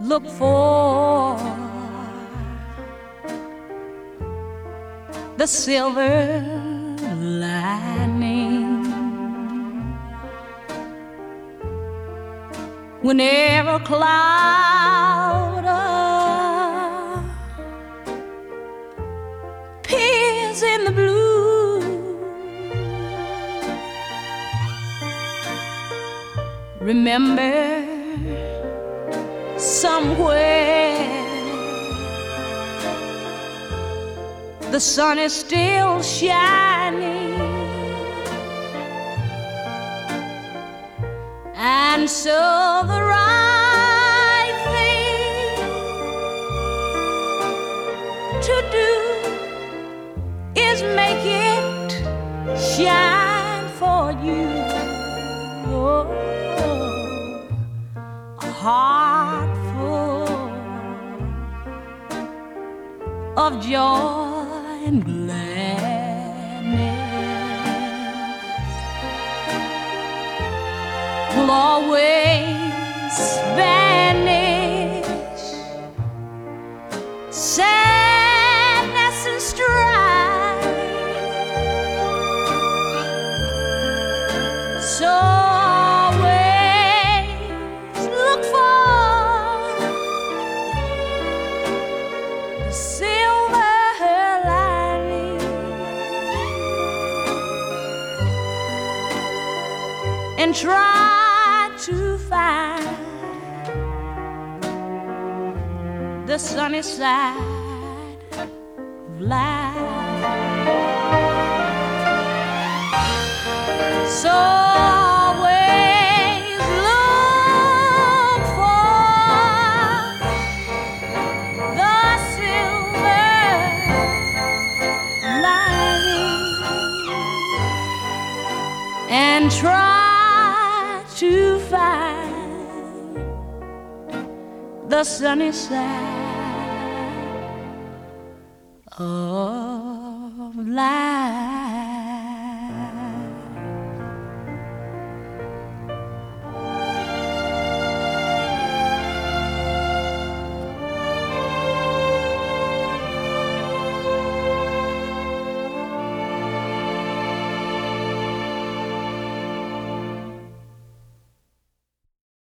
look for the silver lining. Whenever a cloud appears in the blue, remember somewhere the sun is still shining. And so the right thing to do is make it shine for you. Oh, a heart full of joy and gladness will always banish sadness and strife. So always look for the silver lining and try to find the sunny side of life. So always look for the silver lining and try to find the sunny side of life.